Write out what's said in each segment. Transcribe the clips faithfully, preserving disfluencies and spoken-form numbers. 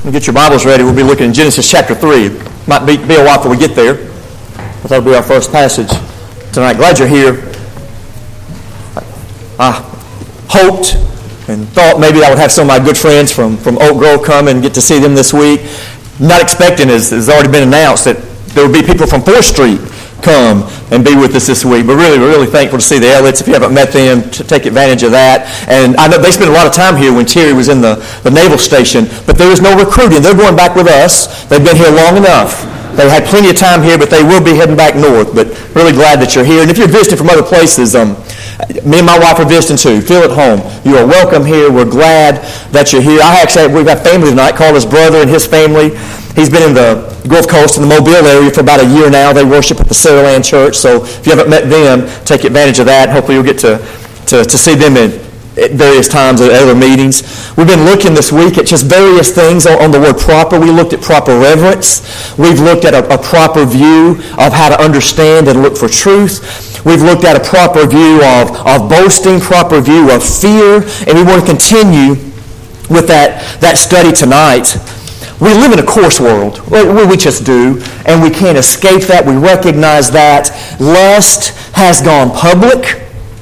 Get your Bibles ready. We'll be looking in Genesis chapter three. Might be, be a while before we get there, but that'll be our first passage tonight. Glad you're here. I hoped and thought maybe I would have some of my good friends from, from Oak Grove come and get to see them this week. Not expecting, as has already been announced, that there would be people from fourth Street come and be with us this week. But really, we're really thankful to see the Elliots. If you haven't met them, to take advantage of that. And I know they spent a lot of time here when Terry was in the, the naval station, but there is no recruiting. They're going back with us. They've been here long enough. They had plenty of time here, but they will be heading back north. But really glad that you're here. And if you're visiting from other places, um, me and my wife are visiting too. Feel at home. You are welcome here. We're glad that you're here. I actually, we've got family tonight. Carla's brother and his family. He's been in the Gulf Coast and the Mobile area for about a year now. They worship at the Saraland Church. So if you haven't met them, take advantage of that. Hopefully you'll get to, to, to see them in, at various times at other meetings. We've been looking this week at just various things on, on the word proper. We looked at proper reverence. We've looked at a, a proper view of how to understand and look for truth. We've looked at a proper view of, of boasting, proper view of fear, and we want to continue with that, that study tonight. We live in a coarse world. We just do, and we can't escape that. We recognize that. Lust has gone public,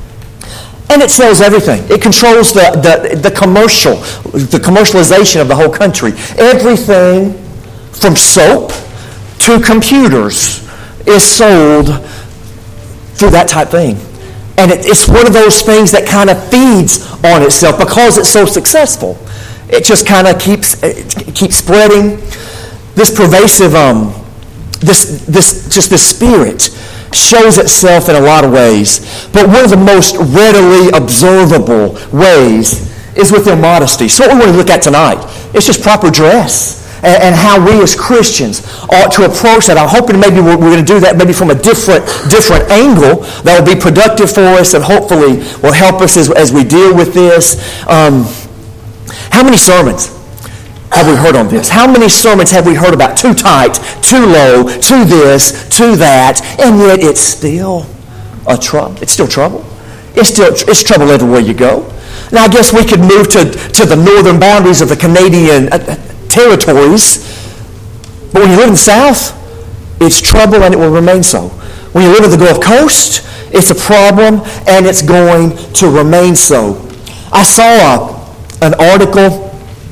and it sells everything. It controls the, the, the commercial, the commercialization of the whole country. Everything from soap to computers is sold through that type thing. And it, it's one of those things that kind of feeds on itself because it's so successful. It just kind of keeps it keeps spreading. This pervasive, um, this this just this spirit shows itself in a lot of ways. But one of the most readily observable ways is with immodesty. So what we want to look at tonight is just proper dress and, and how we as Christians ought to approach that. I'm hoping maybe we're, we're going to do that maybe from a different different angle that will be productive for us and hopefully will help us as, as we deal with this. Um, How many sermons have we heard on this? How many sermons have we heard about too tight, too low, too this, too that, and yet it's still a trouble. It's still trouble. It's still it's trouble everywhere you go. Now I guess we could move to, to the northern boundaries of the Canadian territories, but when you live in the South, it's trouble and it will remain so. When you live in the Gulf Coast, it's a problem and it's going to remain so. I saw a an article.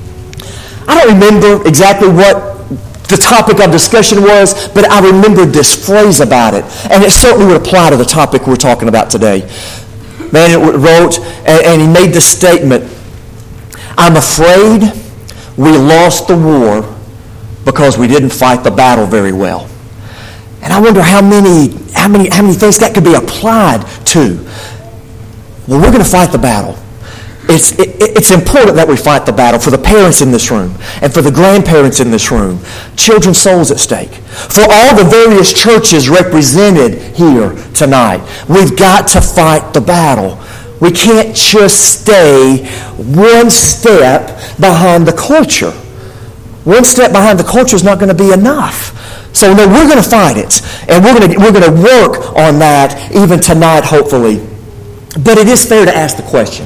I don't remember exactly what the topic of discussion was, but I remembered this phrase about it, and it certainly would apply to the topic we're talking about today. Man wrote, and he made this statement, "I'm afraid we lost the war because we didn't fight the battle very well." And I wonder how many, how many, how many things that could be applied to. Well, we're going to fight the battle. It's, it, it's important that we fight the battle for the parents in this room and for the grandparents in this room. Children's souls at stake. For all the various churches represented here tonight. We've got to fight the battle. We can't just stay one step behind the culture. One step behind the culture is not going to be enough. So no, we're going to fight it. And we're going to, we're going to work on that even tonight, hopefully. But it is fair to ask the question,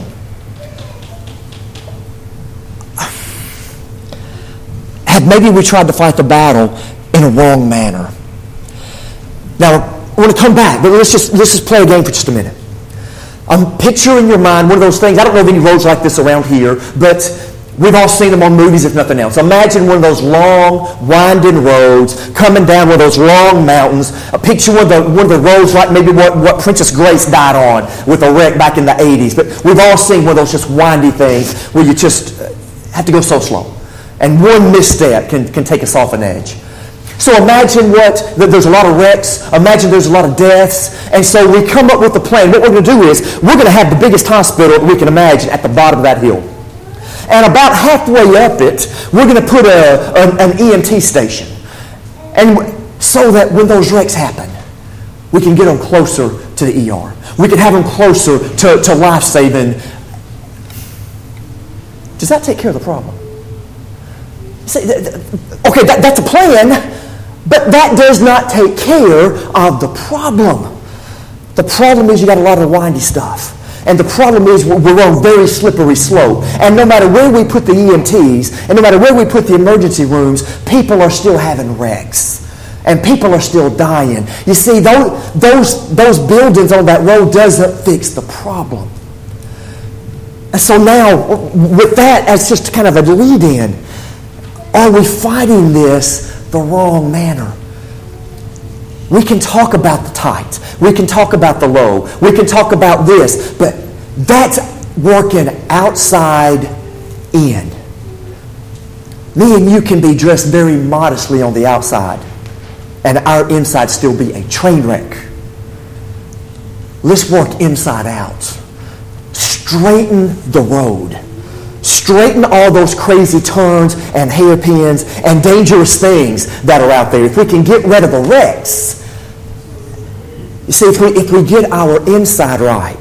maybe we tried to fight the battle in a wrong manner. Now, I want to come back, but let's just let's just play a game for just a minute. I'm picturing in your mind one of those things. I don't know of any roads like this around here, but we've all seen them on movies, if nothing else. Imagine one of those long, winding roads coming down one of those long mountains. A picture one of the one of the roads like maybe what, what Princess Grace died on with a wreck back in the eighties. But we've all seen one of those just windy things where you just have to go so slow. And one misstep can, can take us off an edge. So imagine what, that there's a lot of wrecks. Imagine there's a lot of deaths. And so we come up with a plan. What we're going to do is we're going to have the biggest hospital we can imagine at the bottom of that hill. And about halfway up it, we're going to put a, a, an E M T station. And so that when those wrecks happen, we can get them closer to the E R. We can have them closer to, to life-saving. Does that take care of the problem? Okay, that, that's a plan, but that does not take care of the problem. The problem is you got a lot of windy stuff. And the problem is we're on very slippery slope. And no matter where we put the E M Ts, and no matter where we put the emergency rooms, people are still having wrecks. And people are still dying. You see, those, those, those buildings on that road doesn't fix the problem. And so now, with that as just kind of a lead-in, are we fighting this the wrong manner? We can talk about the tight. We can talk about the low. We can talk about this. But that's working outside in. Me and you can be dressed very modestly on the outside, and our inside still be a train wreck. Let's work inside out. Straighten the road. Straighten all those crazy turns and hairpins and dangerous things that are out there. If we can get rid of the wrecks. You see, if we, if we get our inside right,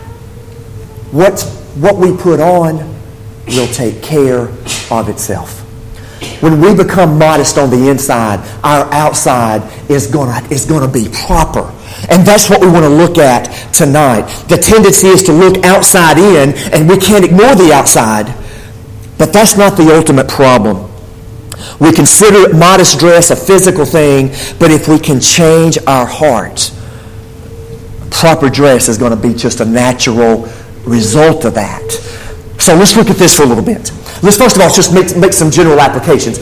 what, what we put on will take care of itself. When we become modest on the inside, our outside is gonna, is gonna be proper. And that's what we want to look at tonight. The tendency is to look outside in, and we can't ignore the outside. But that's not the ultimate problem. We consider modest dress a physical thing, but if we can change our heart, proper dress is going to be just a natural result of that. So let's look at this for a little bit. Let's first of all just make, make some general applications.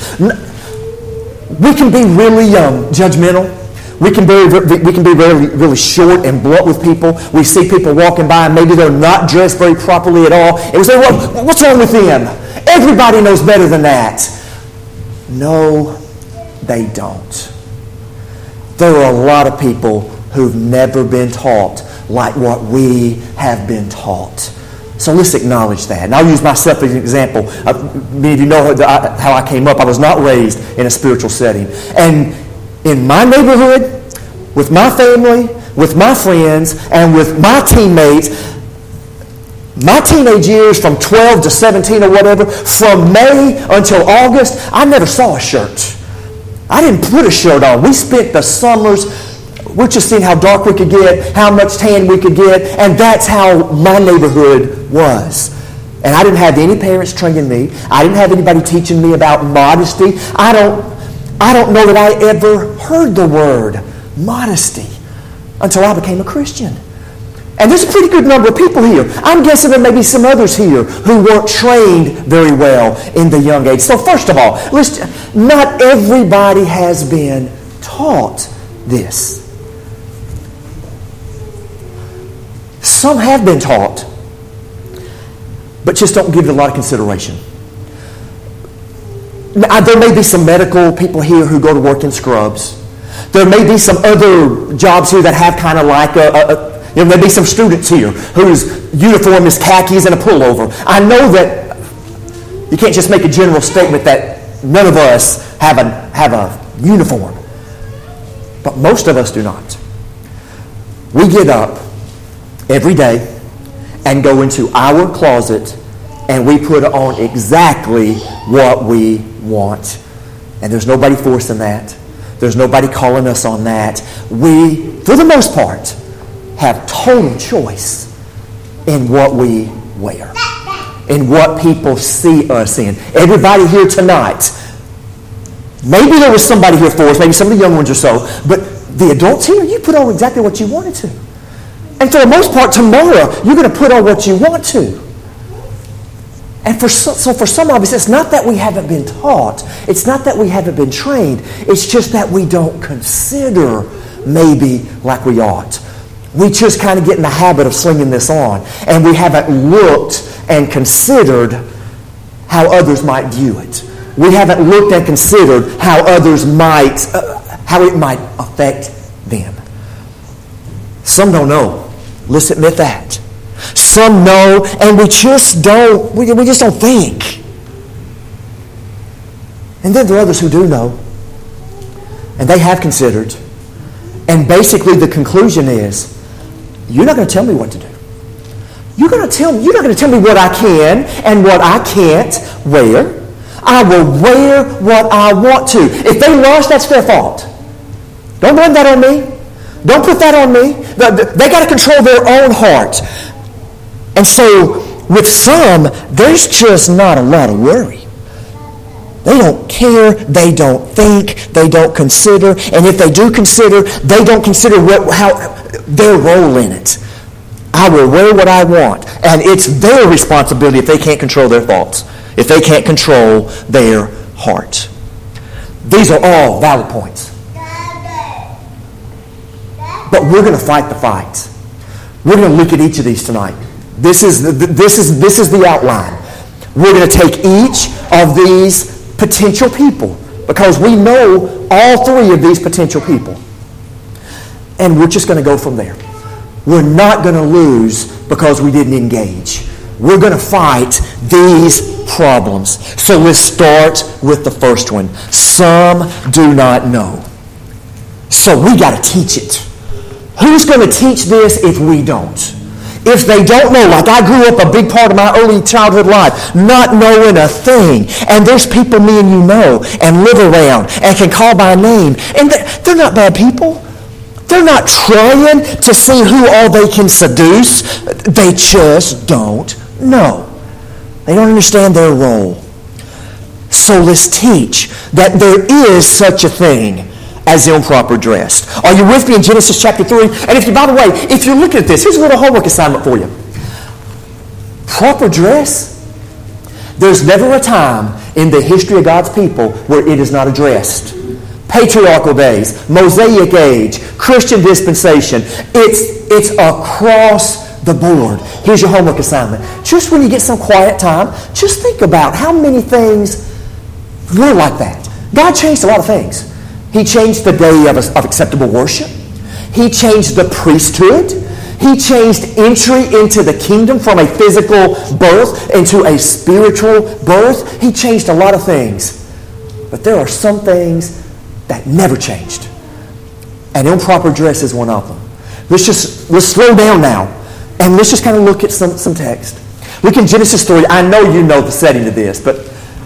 We can be really um, judgmental. We can be we can be really really short and blunt with people. We see people walking by and maybe they're not dressed very properly at all, and we say, "Well, what's wrong with them? Everybody knows better than that." No, they don't. There are a lot of people who've never been taught like what we have been taught. So let's acknowledge that. And I'll use myself as an example. Uh, many of you know how I came up. I was not raised in a spiritual setting. And in my neighborhood, with my family, with my friends, and with my teammates, my teenage years from twelve to seventeen or whatever, from May until August, I never saw a shirt. I didn't put a shirt on. We spent the summers, we're just seeing how dark we could get, how much tan we could get, and that's how my neighborhood was. And I didn't have any parents training me. I didn't have anybody teaching me about modesty. I don't I don't know that I ever heard the word modesty until I became a Christian. And there's a pretty good number of people here. I'm guessing there may be some others here who weren't trained very well in the young age. So first of all, let's, not everybody has been taught this. Some have been taught, but just don't give it a lot of consideration. Now, there may be some medical people here who go to work in scrubs. There may be some other jobs here that have kind of like a, a, a there may be some students here whose uniform is khakis and a pullover. I know that you can't just make a general statement that none of us have a, have a uniform. But most of us do not. We get up every day and go into our closet and we put on exactly what we want. And there's nobody forcing that. There's nobody calling us on that. We, for the most part, have total choice in what we wear, in what people see us in. Everybody here tonight, maybe there was somebody here for us, maybe some of the young ones or so, but the adults here, you put on exactly what you wanted to. And for the most part, tomorrow, you're going to put on what you want to. And for so, so for some of us, it's not that we haven't been taught. It's not that we haven't been trained. It's just that we don't consider maybe like we ought. We just kind of get in the habit of slinging this on. And we haven't looked and considered how others might view it. We haven't looked and considered how others might, uh, how it might affect them. Some don't know. Let's admit that. Some know, and we just don't, we, we just don't think. And then there are others who do know. And they have considered. And basically the conclusion is, you're not going to tell me what to do. You're going to tell, you're not going to tell me what I can and what I can't wear. I will wear what I want to. If they lost, that's their fault. Don't blame that on me. Don't put that on me. They got to control their own heart. And so with some, there's just not a lot of worry. They don't care, they don't think, they don't consider, and if they do consider, they don't consider what, how their role in it. I will wear what I want, and it's their responsibility if they can't control their thoughts, if they can't control their heart. These are all valid points. But we're going to fight the fight. We're going to look at each of these tonight. This is the, this is this is the outline. We're going to take each of these potential people, because we know all three of these potential people, and we're just going to go from there. We're not going to lose because we didn't engage. We're going to fight these problems. So let's start with the first one. Some do not know. So we got to teach it. Who's going to teach this if we don't? If they don't know, like I grew up a big part of my early childhood life, not knowing a thing. And there's people me and you know and live around and can call by name. And they're not bad people. They're not trying to see who all they can seduce. They just don't know. They don't understand their role. So let's teach that there is such a thing as improper dressed. Are you with me in Genesis chapter three? And if you, by the way, if you're looking at this, here's a little homework assignment for you. Proper dress, there's never a time in the history of God's people where it is not addressed. Patriarchal days, Mosaic age, Christian dispensation, it's, it's across the board. Here's your homework assignment. Just when you get some quiet time, just think about how many things were like that. God changed a lot of things. He changed the day of, of acceptable worship. He changed the priesthood. He changed entry into the kingdom from a physical birth into a spiritual birth. He changed a lot of things. But there are some things that never changed. And improper dress is one of them. Let's just let's slow down now. And let's just kind of look at some, some text. Look in Genesis three. I know you know the setting of this, but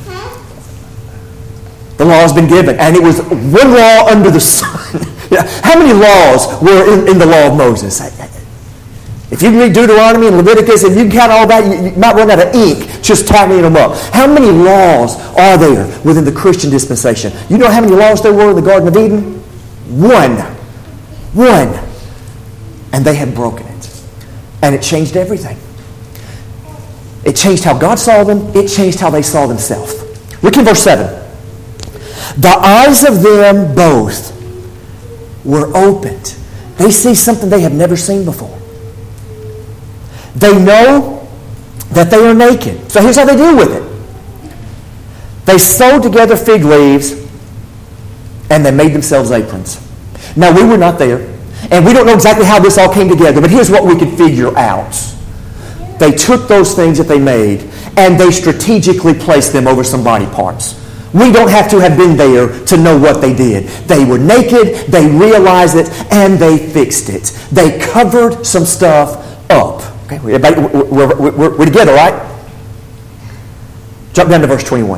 the law has been given, and it was one law under the sun. Yeah. How many laws were in, in the law of Moses? If you can read Deuteronomy and Leviticus, and you can count all that, you, you might run out of ink just tallying them up. How many laws are there within the Christian dispensation? You know how many laws there were in the Garden of Eden? One. One. And they had broken it. And it changed everything. It changed how God saw them. It changed how they saw themselves. Look in verse seven. The eyes of them both were opened. They see something they have never seen before. They know that they are naked. So here's how they deal with it. They sewed together fig leaves and they made themselves aprons. Now, we were not there, and we don't know exactly how this all came together, but here's what we could figure out. They took those things that they made and they strategically placed them over some body parts. We don't have to have been there to know what they did. They were naked, they realized it, and they fixed it. They covered some stuff up. Okay, everybody, we're, we're, we're together, right? Jump down to verse twenty-one.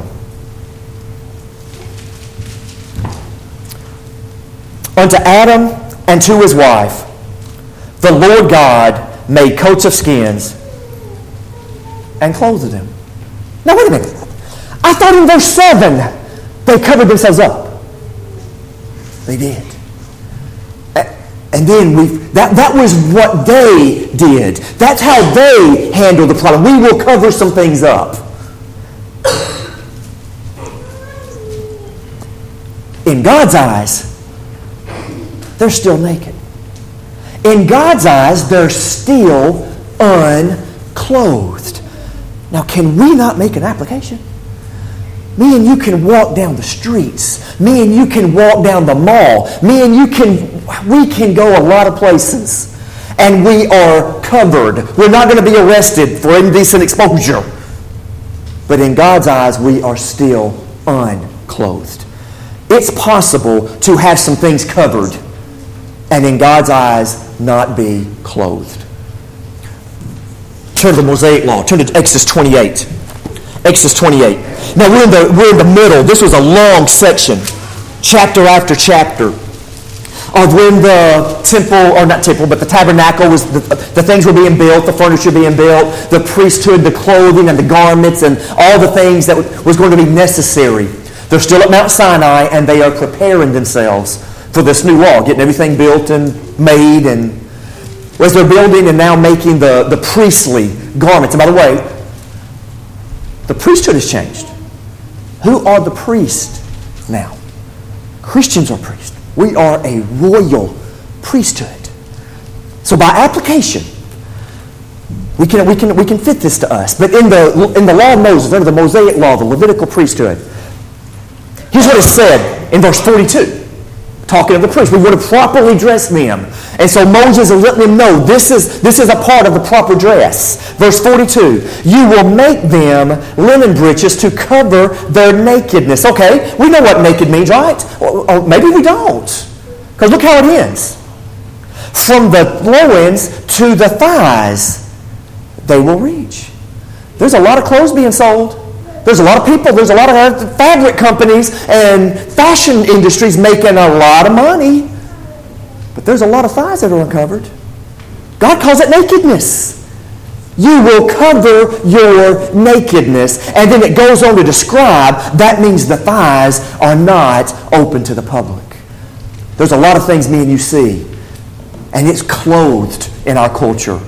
Unto Adam and to his wife, the Lord God made coats of skins and clothed them. Now, wait a minute. I thought in verse seven they covered themselves up. They did. And then we that, that was what they did. That's how they handled the problem. We will cover some things up. In God's eyes, they're still naked. In God's eyes, they're still unclothed. Now, can we not make an application? Me and you can walk down the streets. Me and you can walk down the mall. Me and you can, we can go a lot of places. And we are covered. We're not going to be arrested for indecent exposure. But in God's eyes, we are still unclothed. It's possible to have some things covered and in God's eyes not be clothed. Turn to the Mosaic Law. Turn to Exodus twenty-eight. Exodus twenty-eight. Now we're in the we're in the middle. This was a long section, chapter after chapter. of when the temple, or not temple, but the tabernacle, was the, the things were being built, the furniture being built, the priesthood, the clothing and the garments and all the things that was going to be necessary. They're still at Mount Sinai, and they are preparing themselves for this new law, getting everything built and made, and as they're building and now making the, the priestly garments. And by the way, the priesthood has changed. Who are the priests now? Christians are priests. We are a royal priesthood. So by application, we can, we can, we can fit this to us. But in the, in the law of Moses, under the Mosaic law, the Levitical priesthood, here's what it said in verse forty-two. Talking of the priests, we would have properly dressed them. And so Moses is letting them know this is, this is a part of the proper dress. Verse forty-two, you will make them linen breeches to cover their nakedness. Okay, we know what naked means, right? Or, or maybe we don't. Because look how it ends. From the loins to the thighs, they will reach. There's a lot of clothes being sold. There's a lot of people, there's a lot of fabric companies and fashion industries making a lot of money. But there's a lot of thighs that are uncovered. God calls it nakedness. You will cover your nakedness. And then it goes on to describe, that means the thighs are not open to the public. There's a lot of things me and you see, and it's clothed in our culture.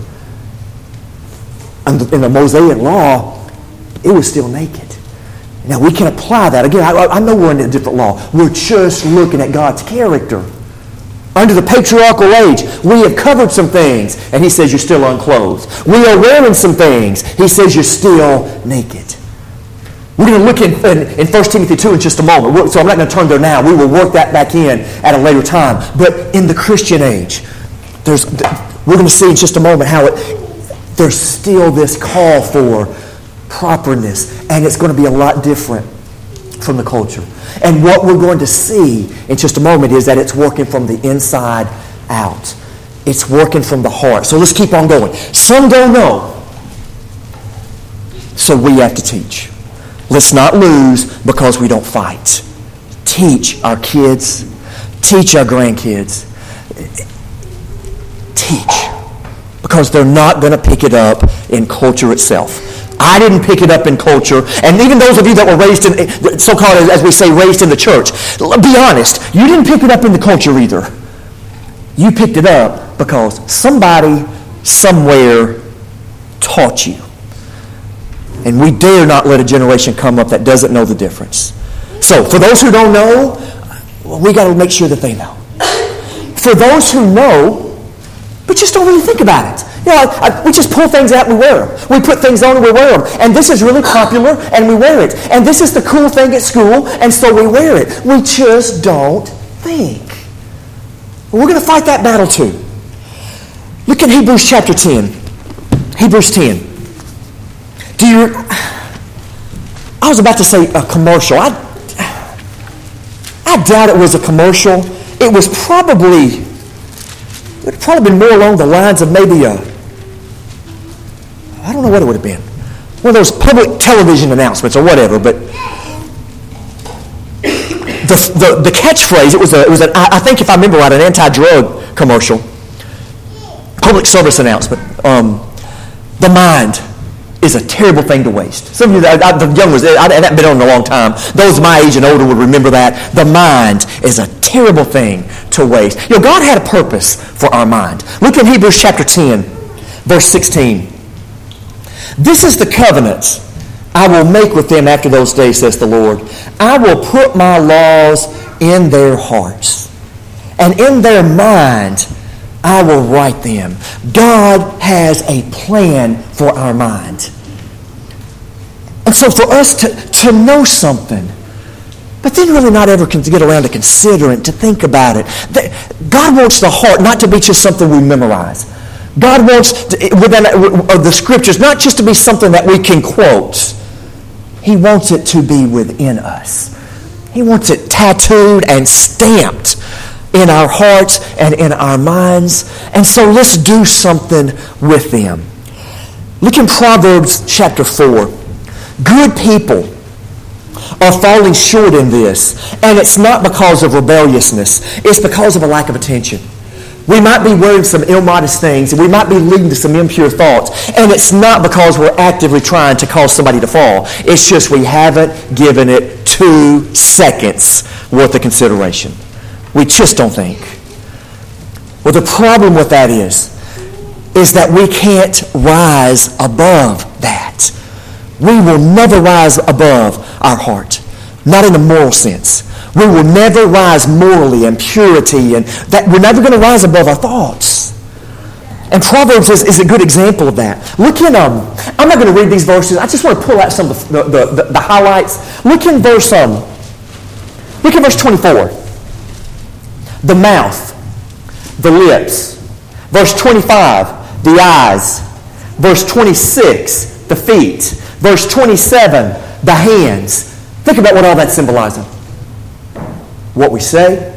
And in the Mosaic law, it was still naked. Now, we can apply that. Again, I, I know we're in a different law. We're just looking at God's character. Under the patriarchal age, we have covered some things, and he says you're still unclothed. We are wearing some things. He says you're still naked. We're going to look in, in, in First Timothy two in just a moment. So I'm not going to turn there now. We will work that back in at a later time. But in the Christian age, there's, we're going to see in just a moment how it, there's still this call for properness, and it's going to be a lot different from the culture. And what we're going to see in just a moment is that it's working from the inside out. It's working from the heart. So let's keep on going. Some don't know, so we have to teach. Let's not lose because we don't fight. Teach our kids. Teach our grandkids. Teach. Because they're not going to pick it up in culture itself. I didn't pick it up in culture. And even those of you that were raised in, so-called, as we say, raised in the church, be honest, you didn't pick it up in the culture either. You picked it up because somebody somewhere taught you. And we dare not let a generation come up that doesn't know the difference. So, for those who don't know, we got to make sure that they know. For those who know, but just don't really think about it. You know, I, I, we just pull things out and we wear them. We put things on and we wear them. And this is really popular and we wear it. And this is the cool thing at school and so we wear it. We just don't think. We're going to fight that battle too. Look at Hebrews chapter ten. Hebrews ten. Do you... I was about to say a commercial. I, I doubt it was a commercial. It was probably... It would have probably been more along the lines of maybe a... I don't know what it would have been. One of those public television announcements or whatever, but... The, the, the catchphrase, it was, a, it was an, I think if I remember right, an anti-drug commercial. Public service announcement. Um, the mind is a terrible thing to waste. Some of you, I, I, the young ones, I, I haven't been on in a long time. Those my age and older would remember that. The mind is a terrible thing to waste. You know, God had a purpose for our mind. Look at Hebrews chapter ten, verse sixteen. This is the covenant I will make with them after those days, says the Lord. I will put my laws in their hearts, and in their mind I will write them. God has a plan for our mind. And so for us to, to know something, but then really not ever to get around to consider it, to think about it. God wants the heart not to be just something we memorize. God wants to, within the scriptures not just to be something that we can quote. He wants it to be within us. He wants it tattooed and stamped in our hearts and in our minds. And so let's do something with them. Look in Proverbs chapter four. Good people are falling short in this. And it's not because of rebelliousness. It's because of a lack of attention. We might be wearing some ill-modest things, and we might be leading to some impure thoughts. And it's not because we're actively trying to cause somebody to fall. It's just we haven't given it two seconds worth of consideration. We just don't think. Well, the problem with that is, is that we can't rise above that. We will never rise above our heart. Not in a moral sense. We will never rise morally and purity, and that we're never going to rise above our thoughts. And Proverbs is, is a good example of that. Look in, um, I'm not going to read these verses. I just want to pull out some of the, the, the, the highlights. Look in verse, um, look in verse twenty-four. The mouth, the lips. Verse twenty-five, the eyes. Verse twenty-six, the feet. Verse twenty-seven, the hands. Think about what all that's symbolizing. What we say.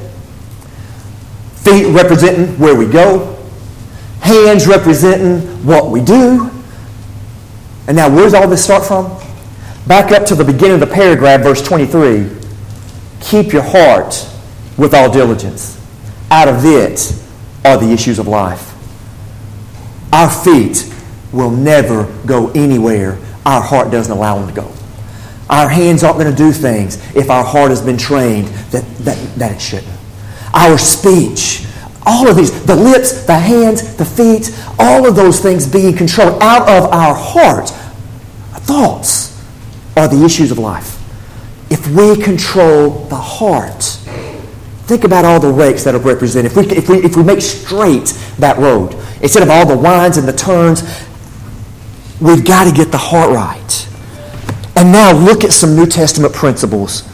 Feet representing where we go. Hands representing what we do. And now where does all this start from? Back up to the beginning of the paragraph, verse twenty-three. Keep your heart with all diligence. Out of it are the issues of life. Our feet will never go anywhere our heart doesn't allow them to go. Our hands aren't going to do things if our heart has been trained that, that, that it shouldn't. Our speech, all of these, the lips, the hands, the feet, all of those things being controlled out of our heart. Thoughts are the issues of life. If we control the heart, think about all the rakes that are represented. If we, if we, if we make straight that road, instead of all the winds and the turns, we've got to get the heart right. And now look at some New Testament principles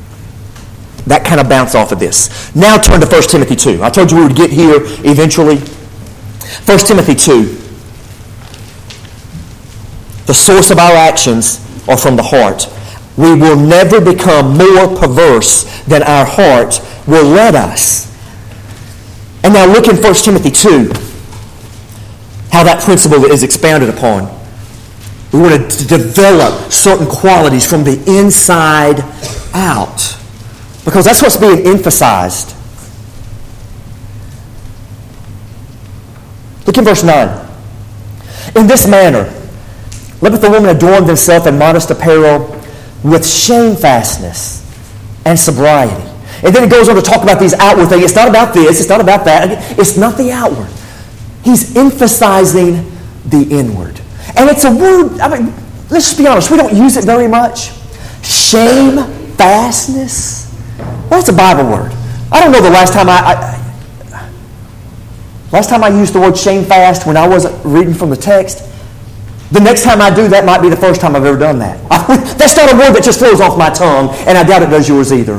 that kind of bounce off of this. Now turn to First Timothy two. I told you we would get here eventually. First Timothy two. The source of our actions are from the heart. We will never become more perverse than our heart will let us. And now look in First Timothy two, how that principle is expounded upon. We want to develop certain qualities from the inside out. Because that's what's being emphasized. Look in verse nine. In this manner, let the woman adorn themselves in modest apparel with shamefastness and sobriety. And then it goes on to talk about these outward things. It's not about this. It's not about that. It's not the outward. He's emphasizing the inward. And it's a word, I mean, let's just be honest, we don't use it very much. Shamefastness. Well, it's a Bible word. I don't know the last time I, I last time I used the word shamefast when I wasn't reading from the text. The next time I do, that might be the first time I've ever done that. That's not a word that just flows off my tongue, and I doubt it does yours either.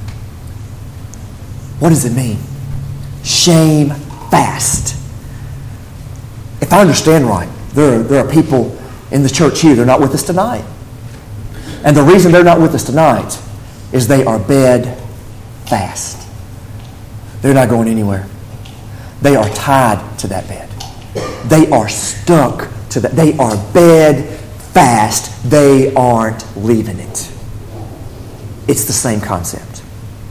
What does it mean? Shamefast. If I understand right, there are, there are people in the church here, they're not with us tonight. And the reason they're not with us tonight is they are bed fast. They're not going anywhere. They are tied to that bed. They are stuck to that. They are bed fast. They aren't leaving it. It's the same concept.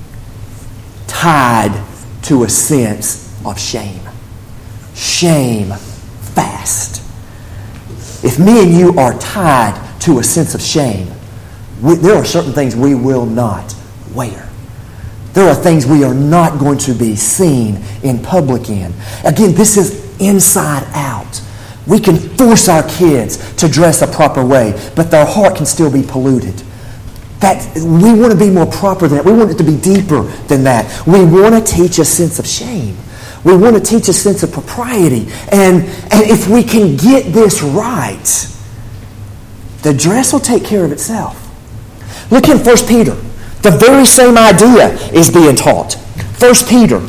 Tied to a sense of shame. Shame fast. If me and you are tied to a sense of shame, we, there are certain things we will not wear. There are things we are not going to be seen in public in. Again, this is inside out. We can force our kids to dress a proper way, but their heart can still be polluted. That we want to be more proper than that. We want it to be deeper than that. We want to teach a sense of shame. We want to teach a sense of propriety. And, and if we can get this right, the dress will take care of itself. Look in First Peter. The very same idea is being taught. First Peter.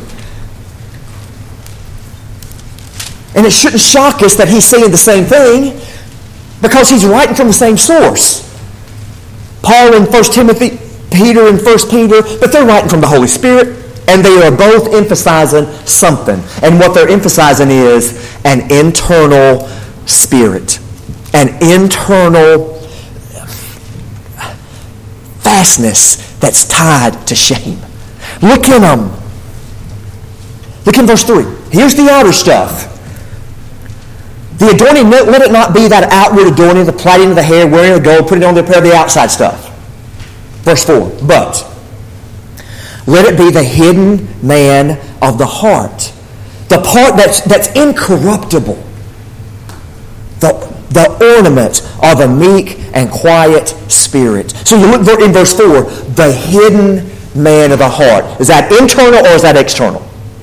And it shouldn't shock us that he's saying the same thing because he's writing from the same source. Paul in First Timothy, Peter in First Peter, but they're writing from the Holy Spirit, and they are both emphasizing something. And what they're emphasizing is an internal spirit, an internal fastness that's tied to shame. Look in um, look in verse three. Here's the outer stuff. The adorning, let it not be that outward adorning, the plaiting of the hair, wearing of the gold, putting on the pair of the outside stuff. Verse four. But let it be the hidden man of the heart, the part that's that's incorruptible, the the ornament of a meek and quiet spirit. So you look in verse four, the hidden man of the heart. Is that internal or is that external?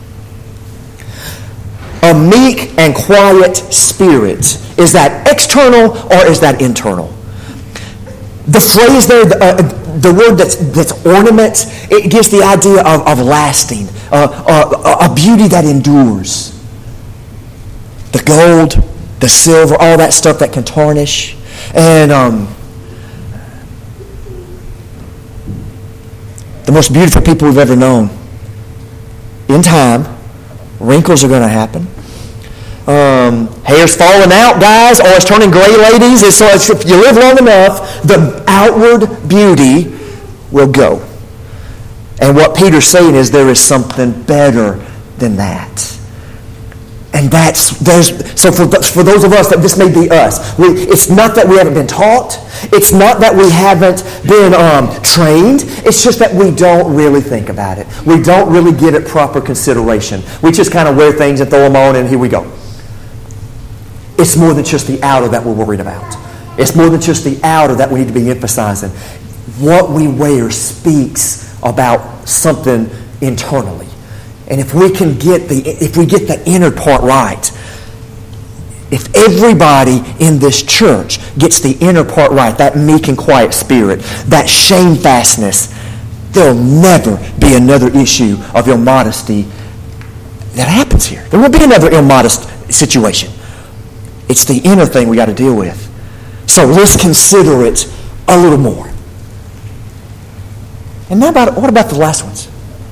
A meek and quiet spirit. Is that external or is that internal? The phrase there, the, uh, the word that's, that's ornament, it gives the idea of, of lasting, uh, uh, a beauty that endures. The gold, the silver, all that stuff that can tarnish. And um, the most beautiful people we've ever known. In time, wrinkles are going to happen. Um, hair's falling out, guys, or it's turning gray, ladies. And so if you live long enough, the outward beauty will go. And what Peter's saying is there is something better than that. And that's, there's, so for, for those of us that this may be us, we, it's not that we haven't been taught. It's not that we haven't been um, trained. It's just that we don't really think about it. We don't really give it proper consideration. We just kind of wear things and throw them on and here we go. It's more than just the outer that we're worried about. It's more than just the outer that we need to be emphasizing. What we wear speaks about something internally. And if we can get the if we get the inner part right, if everybody in this church gets the inner part right, that meek and quiet spirit, that shamefastness, there'll never be another issue of immodesty that happens here. There won't be another immodest situation. It's the inner thing we got to deal with. So let's consider it a little more. And now about what about the last ones?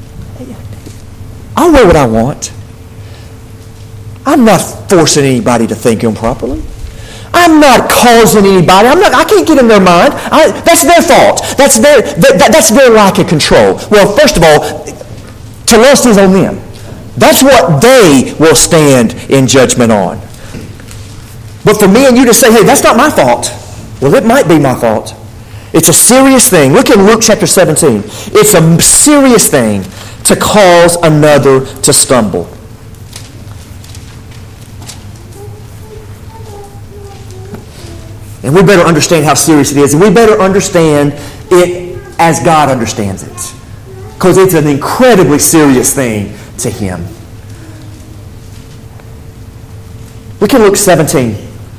I'll wear what I want. I'm not forcing anybody to think improperly. I'm not causing anybody. I'm not. I can't get in their mind. I, that's their fault. That's their. That, that, that's their lack of control. Well, first of all, to lust is on them. That's what they will stand in judgment on. But for me and you to say, hey, that's not my fault. Well, it might be my fault. It's a serious thing. Look in Luke chapter seventeen. It's a serious thing to cause another to stumble. And we better understand how serious it is. And we better understand it as God understands it. Because it's an incredibly serious thing to Him. Look in Luke seventeen.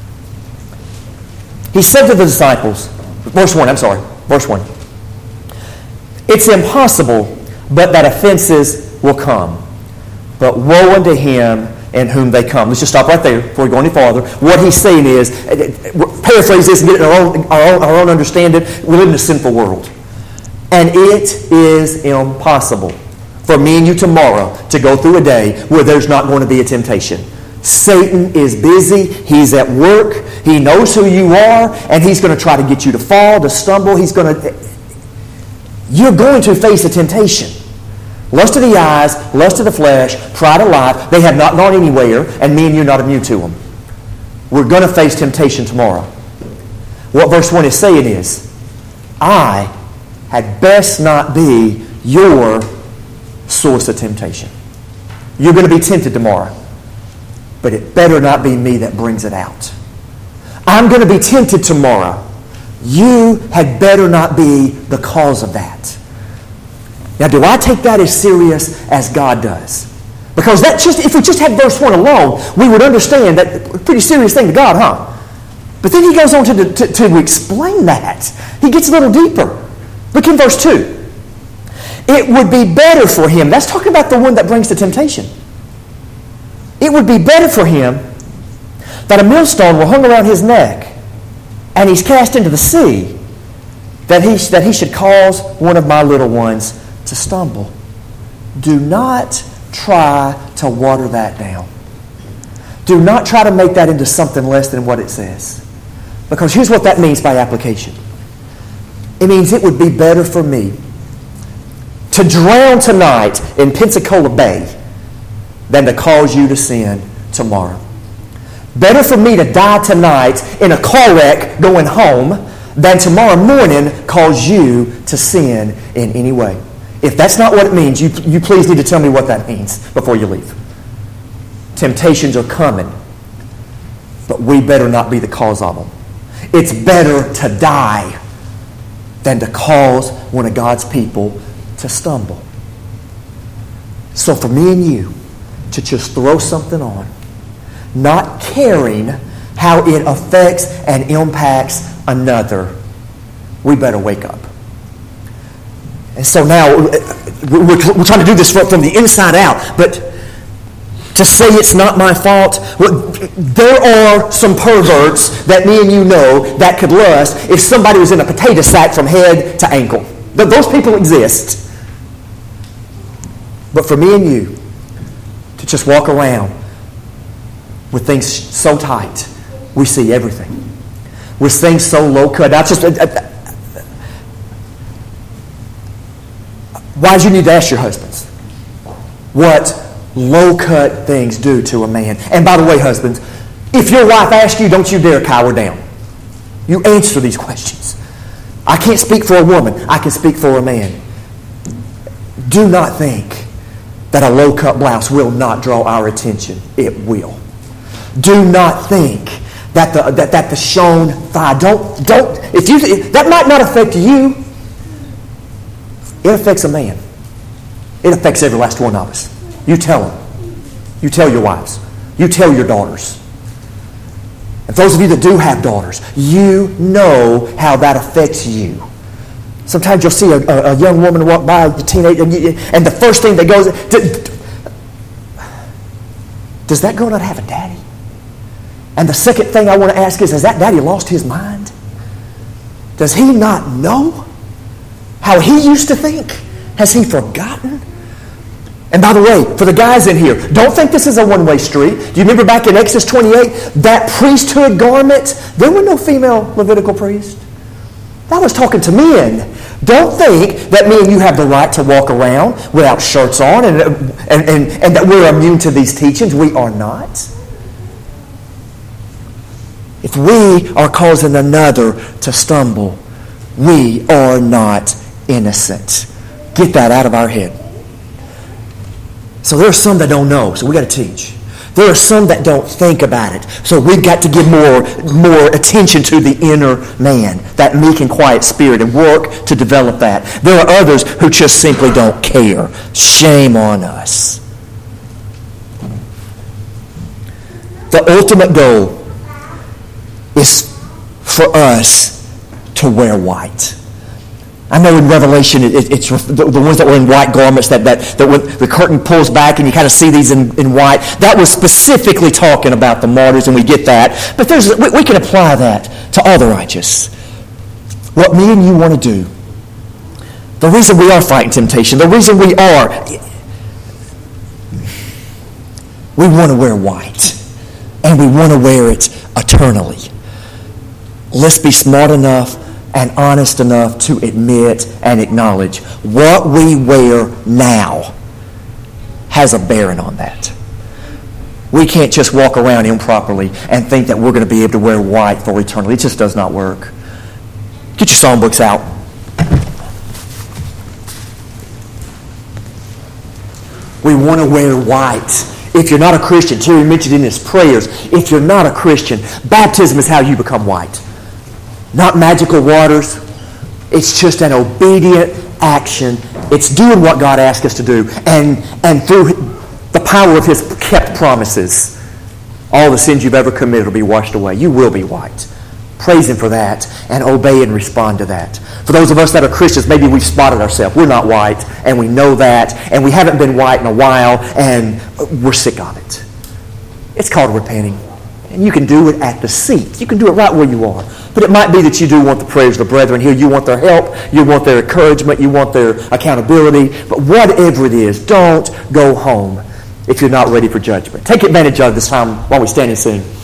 He said to the disciples, verse one, I'm sorry, verse one. It's impossible but that offenses will come. But woe unto him in whom they come. Let's just stop right there before we go any farther. What he's saying is, paraphrase this and get it in our own, our own, our own understanding, we live in a sinful world. And it is impossible for me and you tomorrow to go through a day where there's not going to be a temptation. Satan is busy. He's at work. He knows who you are, and he's going to try to get you to fall, to stumble. He's going to... You're going to face a temptation. Lust of the eyes, lust of the flesh, pride of life, they have not gone anywhere, and me and you are not immune to them. We're going to face temptation tomorrow. What verse one is saying is, I had best not be your source of temptation. You're going to be tempted tomorrow, but it better not be me that brings it out. I'm going to be tempted tomorrow. You had better not be the cause of that. Now, do I take that as serious as God does? Because that just if we just had verse one alone, we would understand that a pretty serious thing to God, huh? But then he goes on to, to, to explain that. He gets a little deeper. Look in verse two. It would be better for him. That's talking about the one that brings the temptation. It would be better for him that a millstone were hung around his neck and he's cast into the sea, that he, that he should cause one of my little ones to stumble. Do not try to water that down. Do not try to make that into something less than what it says. Because here's what that means by application. It means it would be better for me to drown tonight in Pensacola Bay than to cause you to sin tomorrow. Better for me to die tonight in a car wreck going home than tomorrow morning cause you to sin in any way. If that's not what it means, you, you please need to tell me what that means before you leave. Temptations are coming, but we better not be the cause of them. It's better to die than to cause one of God's people to stumble. So for me and you to just throw something on, not caring how it affects and impacts another, we better wake up. And so now, we're, we're trying to do this from the inside out, but to say it's not my fault, there are some perverts that me and you know that could lust if somebody was in a potato sack from head to ankle. Those people exist. But for me and you to just walk around with things so tight, we see everything. With things so low cut. Now, just, uh, uh, why do you need to ask your husbands what low cut things do to a man? And by the way, husbands, if your wife asks you, don't you dare cower down. You answer these questions. I can't speak for a woman. I can speak for a man. Do not think that a low cut blouse will not draw our attention. It will. Do not think that the that, that the shown thigh. Don't don't. If you if, that might not affect you. It affects a man. It affects every last one of us. You tell them. You tell your wives. You tell your daughters. And those of you that do have daughters, you know how that affects you. Sometimes you'll see a, a, a young woman walk by, a teenager, and, you, and the first thing that goes, does that girl not have a daddy? And the second thing I want to ask is, has that daddy lost his mind? Does he not know how he used to think? Has he forgotten? And by the way, for the guys in here, don't think this is a one-way street. Do you remember back in Exodus twenty-eight, that priesthood garment? There were no female Levitical priests. That was talking to men. Don't think that me and you have the right to walk around without shirts on and, and, and, and that we're immune to these teachings. We are not. If we are causing another to stumble, we are not innocent. Get that out of our head. So there are some that don't know, so we got to teach. There are some that don't think about it, so we've got to give more, more attention to the inner man, that meek and quiet spirit, and work to develop that. There are others who just simply don't care. Shame on us. The ultimate goal is for us to wear white. I know in Revelation, it, it, it's the, the ones that were in white garments, that, that, that when the curtain pulls back and you kind of see these in, in white, that was specifically talking about the martyrs, and we get that. But there's, we, we can apply that to all the righteous. What me and you want to do, the reason we are fighting temptation, the reason we are, we want to wear white, and we want to wear it eternally. Let's be smart enough and honest enough to admit and acknowledge what we wear now has a bearing on that. We can't just walk around improperly and think that we're going to be able to wear white for eternity. It just does not work. Get your songbooks out. We want to wear white. If you're not a Christian, Terry mentioned in his prayers, if you're not a Christian, baptism is how you become white. Not magical waters. It's just an obedient action. It's doing what God asked us to do. And, and through the power of His kept promises, all the sins you've ever committed will be washed away. You will be white. Praise Him for that and obey and respond to that. For those of us that are Christians, maybe we've spotted ourselves. We're not white, and we know that, and we haven't been white in a while, and we're sick of it. It's called repenting. And you can do it at the seat. You can do it right where you are. But it might be that you do want the prayers of the brethren here. You want their help. You want their encouragement. You want their accountability. But whatever it is, don't go home if you're not ready for judgment. Take advantage of this time while we stand and sing.